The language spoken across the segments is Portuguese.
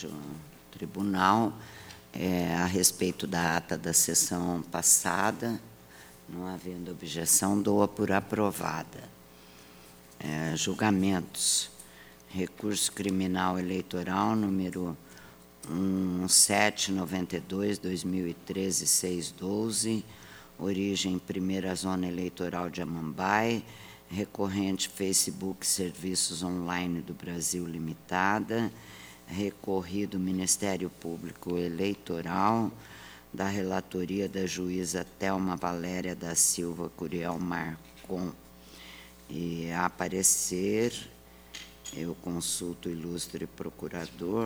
tribunal a respeito da ata da sessão passada. Não havendo objeção, dou-a por aprovada. Julgamentos. Recurso criminal eleitoral número 1792/2013-612, origem Primeira Zona Eleitoral de Amambai, recorrente Facebook Serviços Online do Brasil Limitada, recorrido Ministério Público Eleitoral, da relatoria da juíza Thelma Valéria da Silva Curiel Marcon. E a parecer, eu consulto o ilustre procurador.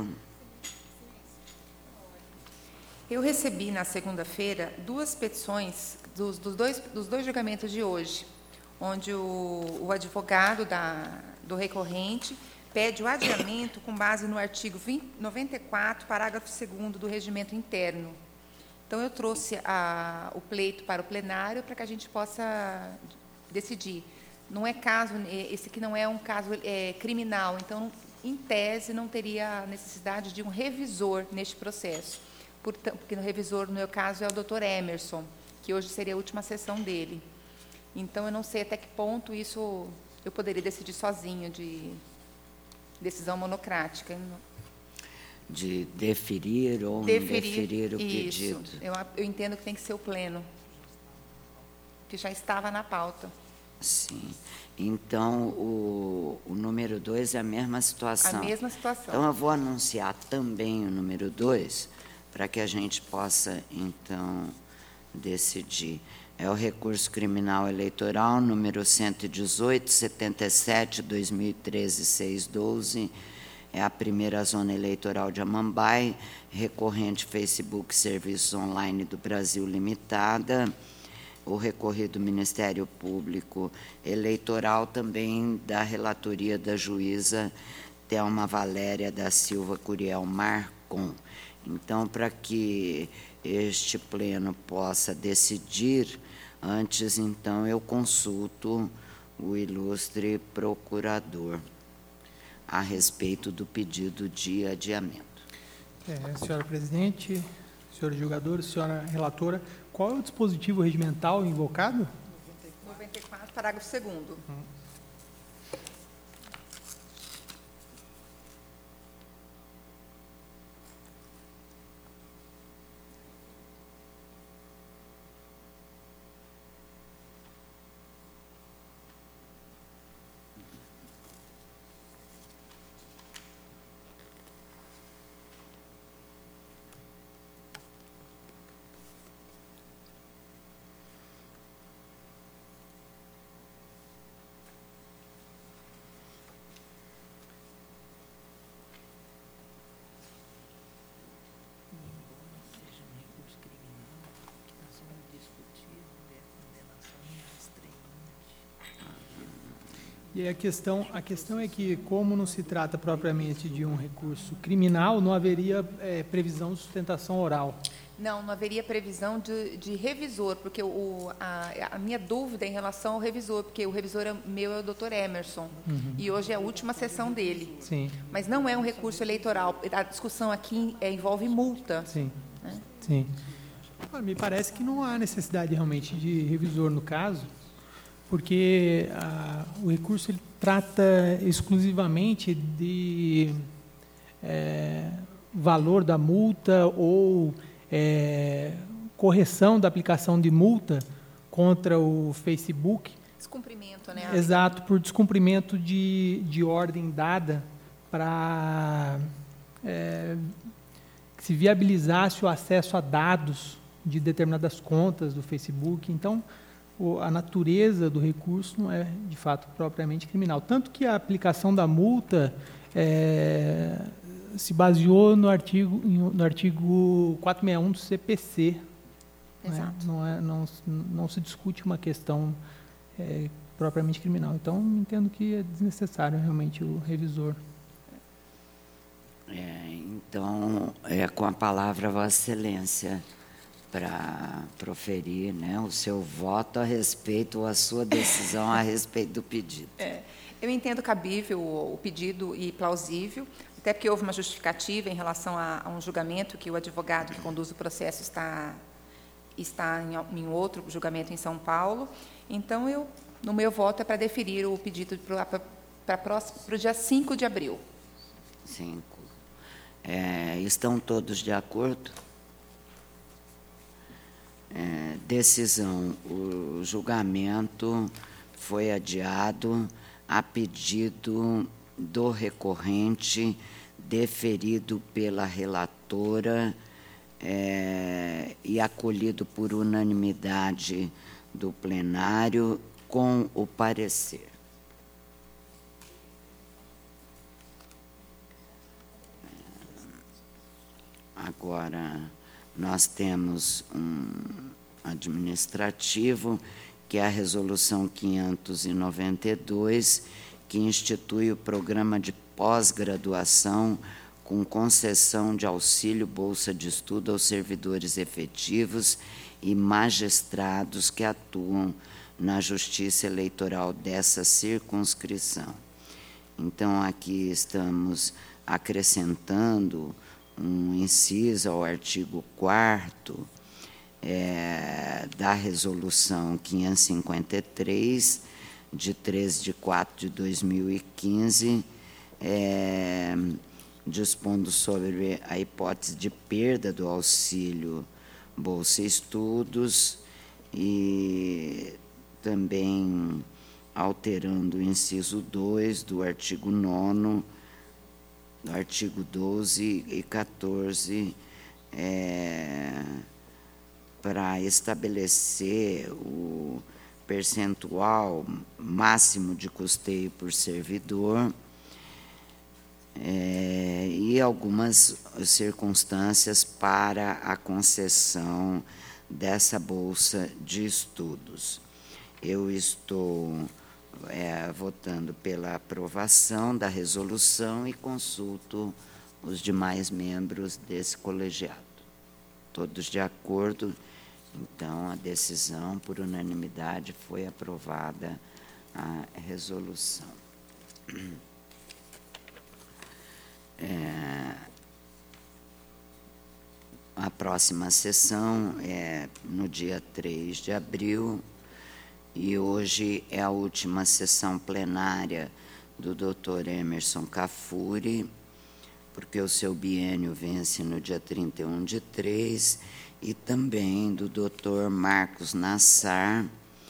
Eu recebi, na segunda-feira, 2 petições dos dois julgamentos de hoje, onde o advogado do recorrente pede o adiamento com base no artigo 94, parágrafo 2º do Regimento Interno. Então, eu trouxe o pleito para o plenário para que a gente possa decidir. Não é caso, esse aqui não é um caso criminal, então, em tese, não teria necessidade de um revisor neste processo, porque o revisor, no meu caso, é o doutor Emerson, que hoje seria a última sessão dele. Então, eu não sei até que ponto isso eu poderia decidir sozinho, de decisão monocrática. De deferir ou não deferir o pedido. Isso, eu entendo que tem que ser o pleno, que já estava na pauta. Sim. Então, o número 2 é a mesma situação. A mesma situação. Então, eu vou anunciar também o número 2, para que a gente possa, então, decidir. É o recurso criminal eleitoral número 118.77/2013-612, é a Primeira Zona Eleitoral de Amambai, recorrente Facebook Serviços Online do Brasil Limitada, o recorrido Ministério Público Eleitoral, também da relatoria da juíza Thelma Valéria da Silva Curiel Marcon. Então, para que este pleno possa decidir, antes, então, eu consulto o ilustre procurador a respeito do pedido de adiamento. Senhora presidente, senhores julgadores, senhora relatora, qual é o dispositivo regimental invocado? 94, parágrafo 2º. E a questão é que, como não se trata propriamente de um recurso criminal, não haveria previsão de sustentação oral. Não haveria previsão de revisor, porque a minha dúvida em relação ao revisor, porque o revisor meu é o doutor Emerson, e hoje é a última sessão dele. Sim. Mas não é um recurso eleitoral. A discussão aqui envolve multa. Sim. Né? Sim. Me parece que não há necessidade realmente de revisor no caso, porque o recurso ele trata exclusivamente de valor da multa ou correção da aplicação de multa contra o Facebook. Descumprimento, né? Exato, por descumprimento de ordem dada para que se viabilizasse o acesso a dados de determinadas contas do Facebook. Então, a natureza do recurso não é, de fato, propriamente criminal. Tanto que a aplicação da multa se baseou no artigo 461 do CPC. Exato. Né? Não se discute uma questão propriamente criminal. Então, entendo que é desnecessário realmente o revisor. Então, com a palavra, Vossa Excelência, para proferir, né, o seu voto a respeito, ou a sua decisão a respeito do pedido. Eu entendo cabível o pedido e plausível, até porque houve uma justificativa em relação a um julgamento que o advogado que conduz o processo está em outro julgamento em São Paulo. Então, no meu voto, é para deferir o pedido para o dia 5 de abril. 5. Estão todos de acordo? Decisão. O julgamento foi adiado a pedido do recorrente, deferido pela relatora e acolhido por unanimidade do plenário, com o parecer. Agora, nós temos um administrativo, que é a Resolução 592, que institui o programa de pós-graduação com concessão de auxílio bolsa de estudo aos servidores efetivos e magistrados que atuam na Justiça Eleitoral dessa circunscrição. Então, aqui estamos acrescentando um inciso ao artigo 4º da Resolução 553, de 13 de 4 de 2015, dispondo sobre a hipótese de perda do auxílio Bolsa Estudos e também alterando o inciso 2 do artigo 9º, do artigo 12 e 14, para estabelecer o percentual máximo de custeio por servidor e algumas circunstâncias para a concessão dessa bolsa de estudos. Eu estou votando pela aprovação da resolução e consulto os demais membros desse colegiado. Todos de acordo? Então, a decisão, por unanimidade, foi aprovada a resolução. A próxima sessão é no dia 3 de abril, e hoje é a última sessão plenária do Dr. Emerson Cafuri, porque o seu biênio vence no dia 31 de 3, e também do Dr. Marcos Nassar,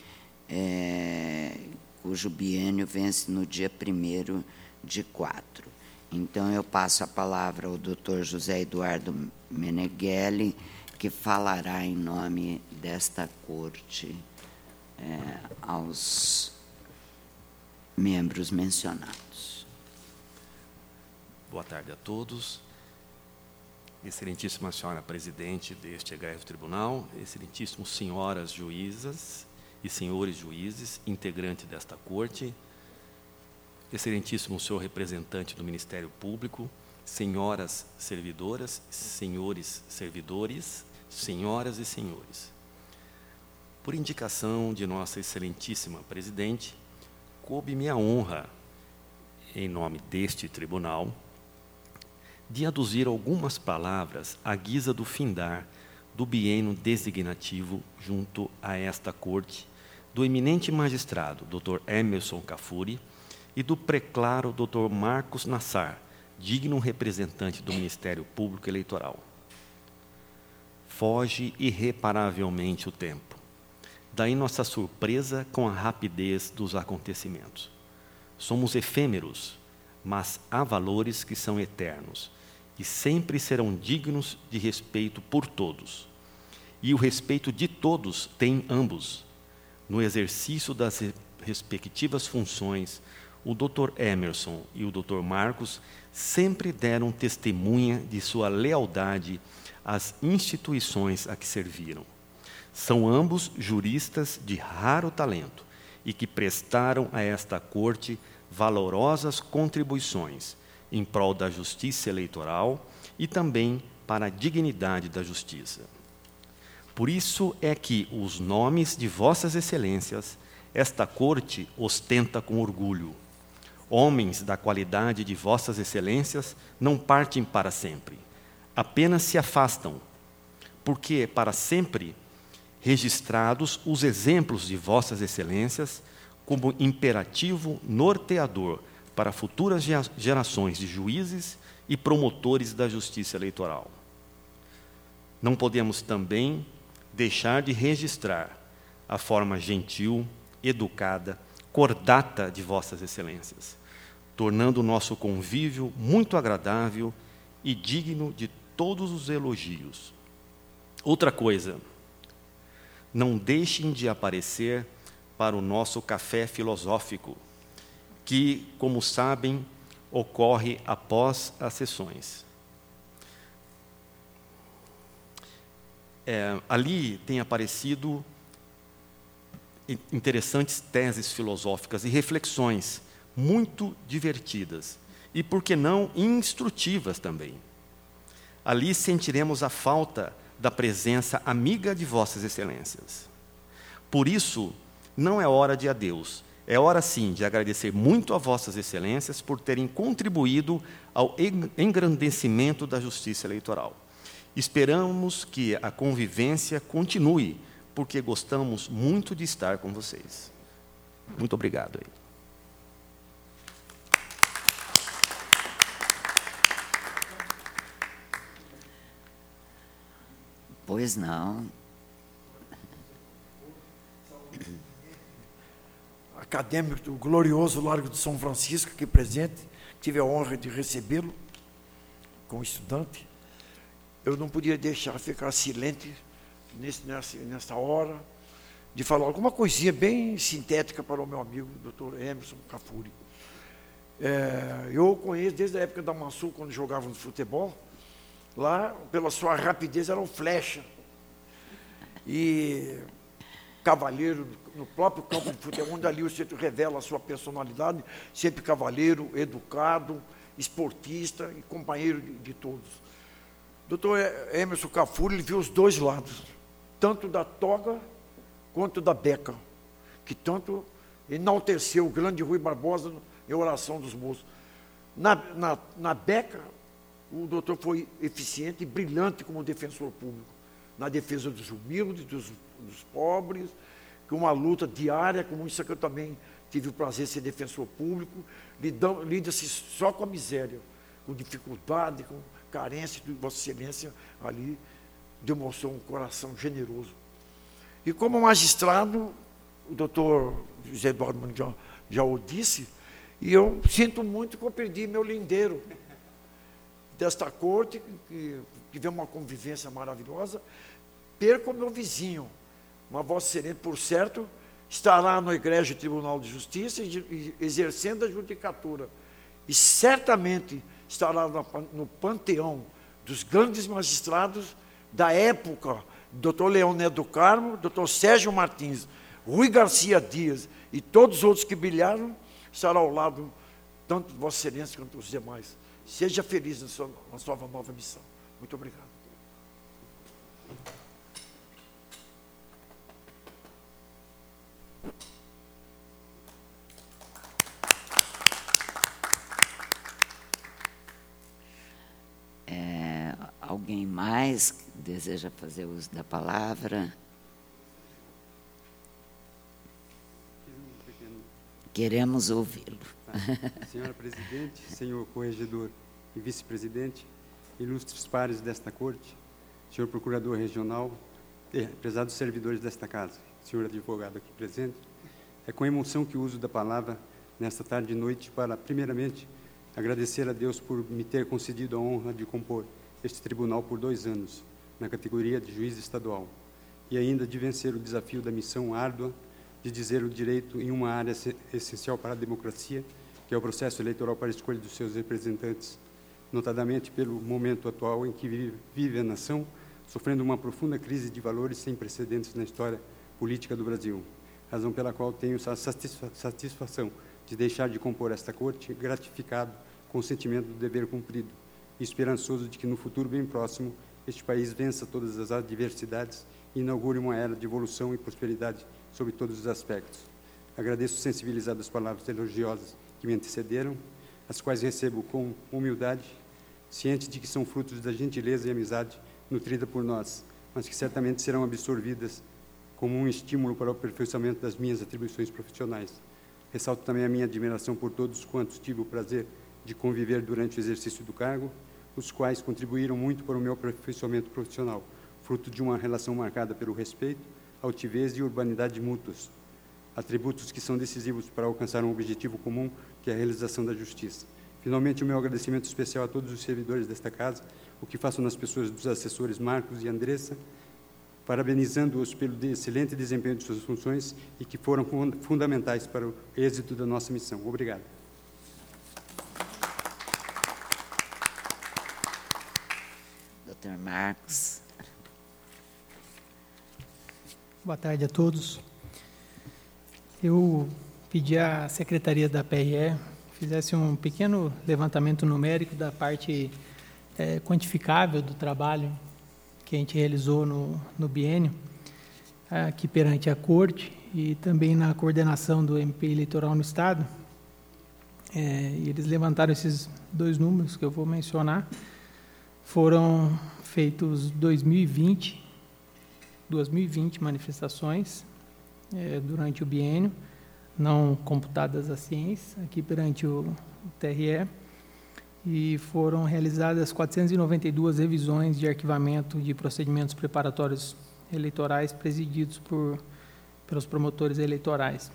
cujo biênio vence no dia 1º de 4. Então, eu passo a palavra ao Dr. José Eduardo Meneghelli, que falará em nome desta corte aos membros mencionados. Boa tarde a todos. Excelentíssima senhora presidente deste egrégio tribunal, excelentíssimos senhoras juízas e senhores juízes, integrantes desta corte, excelentíssimo senhor representante do Ministério Público, senhoras servidoras, senhores servidores, senhoras e senhores. Por indicação de nossa excelentíssima presidente, coube-me a honra, em nome deste tribunal, de aduzir algumas palavras à guisa do findar do biênio designativo junto a esta corte, do eminente magistrado Dr. Emerson Cafuri e do preclaro Dr. Marcos Nassar, digno representante do Ministério Público Eleitoral. Foge irreparavelmente o tempo. Daí nossa surpresa com a rapidez dos acontecimentos. Somos efêmeros, mas há valores que são eternos e sempre serão dignos de respeito por todos. E o respeito de todos tem ambos. No exercício das respectivas funções, o Dr. Emerson e o Dr. Marcos sempre deram testemunha de sua lealdade às instituições a que serviram. São ambos juristas de raro talento e que prestaram a esta corte valorosas contribuições em prol da justiça eleitoral e também para a dignidade da justiça. Por isso é que os nomes de vossas excelências esta corte ostenta com orgulho. Homens da qualidade de vossas excelências não partem para sempre, apenas se afastam, porque para sempre registrados os exemplos de vossas excelências como imperativo norteador para futuras gerações de juízes e promotores da justiça eleitoral. Não podemos também deixar de registrar a forma gentil, educada, cordata de vossas excelências, tornando o nosso convívio muito agradável e digno de todos os elogios. Outra coisa, não deixem de aparecer para o nosso café filosófico, que, como sabem, ocorre após as sessões. Ali tem aparecido interessantes teses filosóficas e reflexões muito divertidas e, por que não, instrutivas também. Ali sentiremos a falta da presença amiga de vossas excelências. Por isso, não é hora de adeus, é hora sim de agradecer muito a vossas excelências por terem contribuído ao engrandecimento da justiça eleitoral. Esperamos que a convivência continue, porque gostamos muito de estar com vocês. Muito obrigado. Pois não. Acadêmico do glorioso Largo de São Francisco, aqui presente, tive a honra de recebê-lo como estudante. Eu não podia deixar ficar silente nessa hora de falar alguma coisinha bem sintética para o meu amigo, Dr. Emerson Cafuri. Eu o conheço desde a época da Mansur, quando jogávamos futebol. Lá, pela sua rapidez, era um flecha. E cavalheiro no próprio campo de futebol, onde ali o centro revela a sua personalidade, sempre cavalheiro, educado, esportista e companheiro de todos. Doutor Emerson Cafuri, ele viu os dois lados, tanto da toga quanto da beca, que tanto enalteceu o grande Rui Barbosa em Oração dos Moços. Na beca, o doutor foi eficiente e brilhante como defensor público, na defesa dos humildes, dos pobres, com uma luta diária, como isso que eu também tive o prazer de ser defensor público, lida-se só com a miséria, com dificuldade, com carência, de Vossa Excelência ali demonstrou um coração generoso. E como magistrado, o doutor José Eduardo Mundial já o disse, e eu sinto muito que eu perdi meu lindeiro desta corte, que tivemos uma convivência maravilhosa, perco meu vizinho, mas Vossa Excelência, por certo, estará no Egrégio Tribunal de Justiça exercendo a judicatura, e certamente estará no panteão dos grandes magistrados da época, Dr. Leoné do Carmo, Dr. Sérgio Martins, Rui Garcia Dias e todos os outros que brilharam, estará ao lado, tanto de Vossa Excelência quanto os demais. Seja feliz na sua nova missão. Muito obrigado. Alguém mais deseja fazer uso da palavra? Queremos ouvi-lo. Senhora Presidente, senhor Corregedor e Vice-Presidente, ilustres pares desta Corte, senhor Procurador Regional, prezados servidores desta Casa, senhor advogado aqui presente, é com emoção que uso da palavra nesta tarde e noite para, primeiramente, agradecer a Deus por me ter concedido a honra de compor este tribunal por 2 anos, na categoria de juiz estadual, e ainda de vencer o desafio da missão árdua de dizer o direito em uma área essencial para a democracia, que é o processo eleitoral para a escolha dos seus representantes, notadamente pelo momento atual em que vive a nação, sofrendo uma profunda crise de valores sem precedentes na história política do Brasil, razão pela qual tenho a satisfação de deixar de compor esta Corte, gratificado com o sentimento do dever cumprido, e esperançoso de que no futuro bem próximo este país vença todas as adversidades e inaugure uma era de evolução e prosperidade sobre todos os aspectos. Agradeço sensibilizado as palavras elogiosas que que me antecederam, as quais recebo com humildade, ciente de que são frutos da gentileza e amizade nutrida por nós, mas que certamente serão absorvidas como um estímulo para o aperfeiçoamento das minhas atribuições profissionais. Ressalto também a minha admiração por todos quantos tive o prazer de conviver durante o exercício do cargo, os quais contribuíram muito para o meu aperfeiçoamento profissional, fruto de uma relação marcada pelo respeito, altivez e urbanidade mútuas, atributos que são decisivos para alcançar um objetivo comum, que é a realização da justiça. Finalmente, o meu agradecimento especial a todos os servidores desta casa, o que faço nas pessoas dos assessores Marcos e Andressa, parabenizando-os pelo excelente desempenho de suas funções e que foram fundamentais para o êxito da nossa missão. Obrigado. Dr. Marcos. Boa tarde a todos. Eu pedi à Secretaria da PRE fizesse um pequeno levantamento numérico da parte quantificável do trabalho que a gente realizou no biênio, aqui perante a Corte e também na coordenação do MP eleitoral no Estado. E eles levantaram esses dois números que eu vou mencionar. Foram feitos 2.020 manifestações durante o biênio, não computadas as ciências, aqui perante o TRE, e foram realizadas 492 revisões de arquivamento de procedimentos preparatórios eleitorais presididos pelos promotores eleitorais.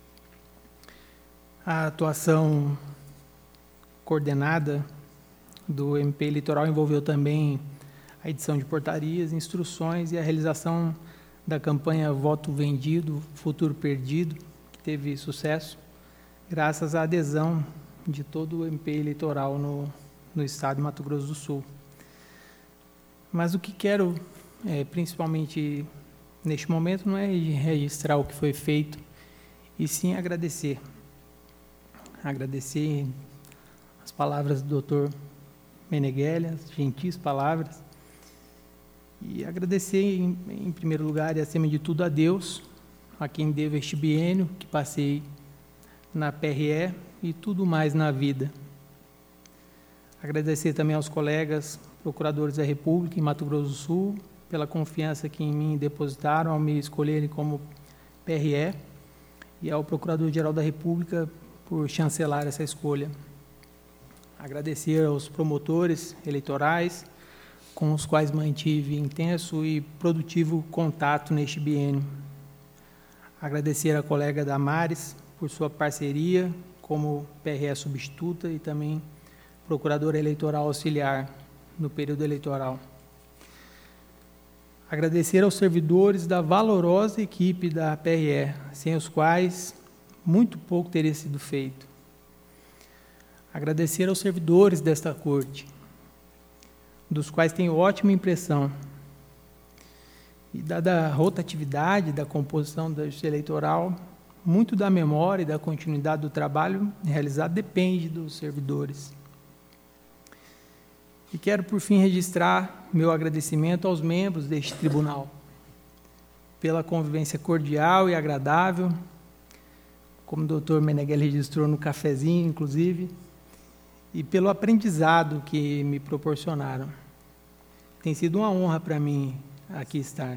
A atuação coordenada do MP eleitoral envolveu também a edição de portarias, instruções e a realização da campanha Voto Vendido, Futuro Perdido, que teve sucesso, graças à adesão de todo o MP eleitoral no Estado de Mato Grosso do Sul. Mas o que quero, principalmente neste momento, não é registrar o que foi feito, e sim agradecer. Agradecer as palavras do Dr. Meneghelli, as gentis palavras, e agradecer, em primeiro lugar e acima de tudo, a Deus, a quem devo este biênio que passei na PRE e tudo mais na vida. Agradecer também aos colegas procuradores da República em Mato Grosso do Sul pela confiança que em mim depositaram ao me escolherem como PRE e ao Procurador-Geral da República por chancelar essa escolha. Agradecer aos promotores eleitorais com os quais mantive intenso e produtivo contato neste biênio. Agradecer à colega Damares por sua parceria como PRE substituta e também procuradora eleitoral auxiliar no período eleitoral. Agradecer aos servidores da valorosa equipe da PRE, sem os quais muito pouco teria sido feito. Agradecer aos servidores desta Corte, dos quais tenho ótima impressão. E dada a rotatividade da composição da Justiça Eleitoral, muito da memória e da continuidade do trabalho realizado depende dos servidores. E quero, por fim, registrar meu agradecimento aos membros deste tribunal, pela convivência cordial e agradável, como o doutor Meneghelli registrou no cafezinho, inclusive, e pelo aprendizado que me proporcionaram. Tem sido uma honra para mim aqui estar.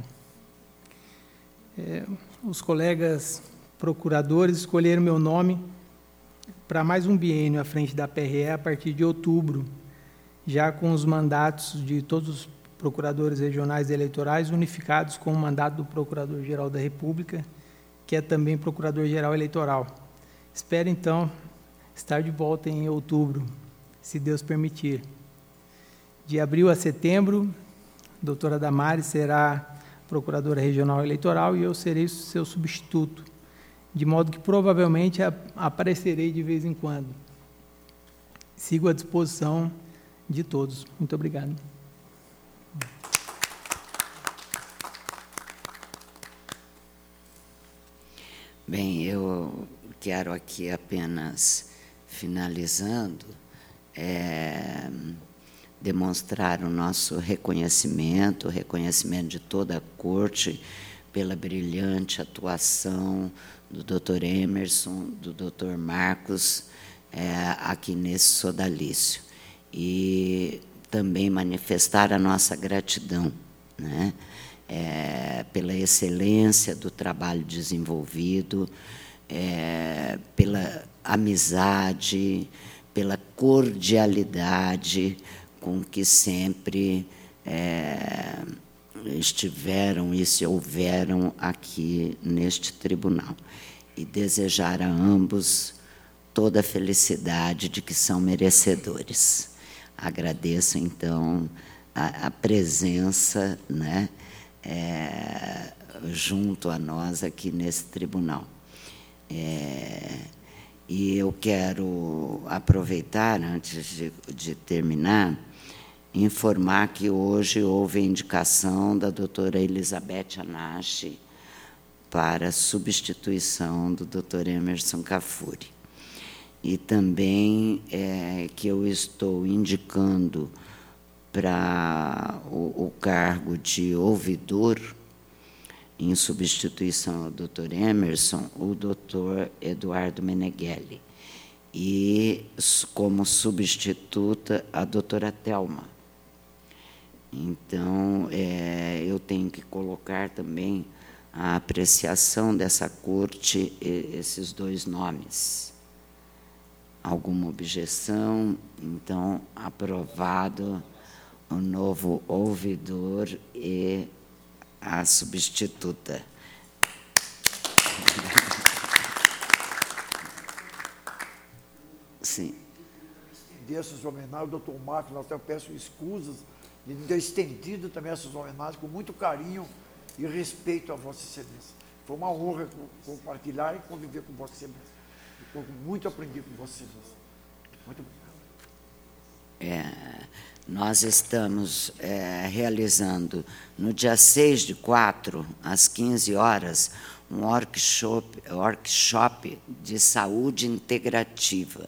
Os colegas procuradores escolheram meu nome para mais um biênio à frente da PRE a partir de outubro, já com os mandatos de todos os procuradores regionais eleitorais unificados com o mandato do Procurador-Geral da República, que é também Procurador-Geral Eleitoral. Espero, então, estar de volta em outubro, se Deus permitir. De abril a setembro, a doutora Damares será Procuradora Regional Eleitoral e eu serei seu substituto, de modo que provavelmente aparecerei de vez em quando. Sigo à disposição de todos. Muito obrigado. Bem, eu quero aqui apenas, finalizando, demonstrar o nosso reconhecimento, o reconhecimento de toda a Corte pela brilhante atuação do Dr. Emerson, do Dr. Marcos, aqui nesse sodalício. E também manifestar a nossa gratidão, né, pela excelência do trabalho desenvolvido, pela amizade, pela cordialidade com que sempre estiveram e se houveram aqui neste tribunal. E desejar a ambos toda a felicidade de que são merecedores. Agradeço, então, a presença, né, junto a nós aqui nesse tribunal. E eu quero aproveitar, antes de terminar, informar que hoje houve a indicação da doutora Elizabeth Anache para a substituição do doutor Emerson Cafuri. E também que eu estou indicando para o cargo de ouvidor, em substituição ao doutor Emerson, o doutor Eduardo Meneghelli. E, como substituta, a doutora Thelma. Então, eu tenho que colocar também a apreciação dessa corte, esses dois nomes. Alguma objeção? Então, aprovado o novo ouvidor e a substituta. Sim. Estender essas homenagens, doutor Marcos, eu peço escusas de ter estendido também essas homenagens com muito carinho e respeito a Vossa Excelência. Foi uma honra compartilhar e conviver com Vossa Excelência. Muito aprendi com Vossa Excelência. Muito obrigado. Nós estamos realizando, no dia 6/4, às 15 horas, um workshop de saúde integrativa,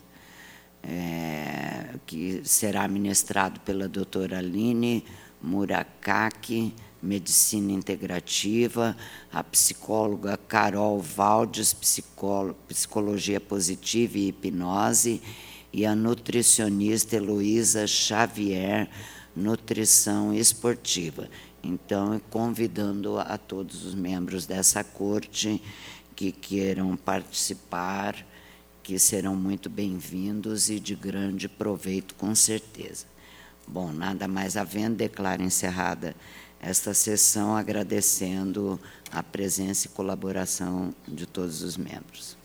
que será ministrado pela doutora Aline Murakaki, Medicina Integrativa, a psicóloga Carol Valdes, Psicologia Positiva e Hipnose, e a nutricionista Heloísa Xavier, Nutrição Esportiva. Então, convidando a todos os membros dessa corte que queiram participar, que serão muito bem-vindos e de grande proveito, com certeza. Bom, nada mais havendo, declaro encerrada esta sessão, agradecendo a presença e colaboração de todos os membros.